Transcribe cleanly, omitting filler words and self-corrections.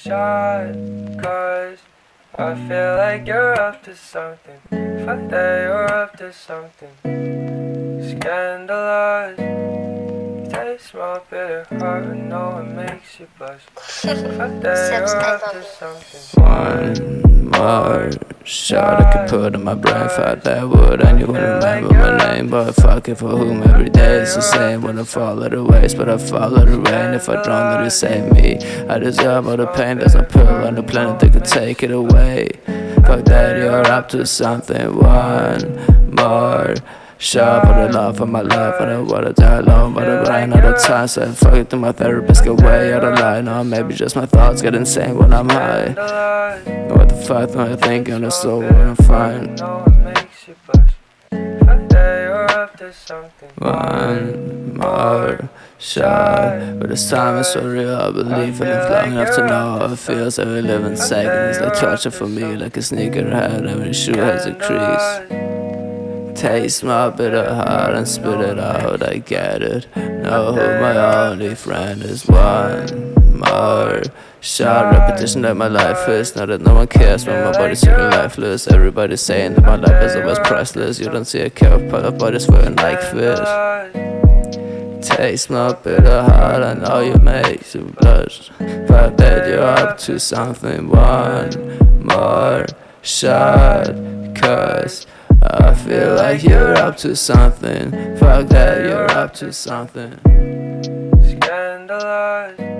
shot, cause I feel like you're up to something. Fuck that, you're up to something scandalous. Taste my bitter heart, I know it makes you blush. Fuck that, you're up to something. One more shot I could put in my brain. Fuck that would, I wouldn't remember my name. But fuck it, for whom every day is the same. When I fall at the waste, but I follow the rain. If I drown, let it save me. I deserve all the pain, there's no pill on the planet that could take it away. Fuck that, you're up to something. One more shot for the love of my life. I don't wanna die alone, but I ran out of time. So fuck it to my therapist, get way out of line. Or maybe just my thoughts get insane when I'm high. What the fuck am I thinking? It's so when I'm fine. One more shot, but this time it's so real. I believe in it long enough to know how it feels. Every living second is like torture for me, like a sneakerhead. Every shoe has a crease. Taste my bitter heart and spit it out, I get it. Know who my only friend is. One more shot, repetition that my life is. Now that no one cares when my body's feeling lifeless. Everybody's saying that my life is always priceless. You don't see a cow pile of bodies floating like fish. Taste my bitter heart, I know you make you blush. Fuck that, you're up to something. One more shot, cause I feel like you're up to something. Fuck that, you're up to something Scandalous.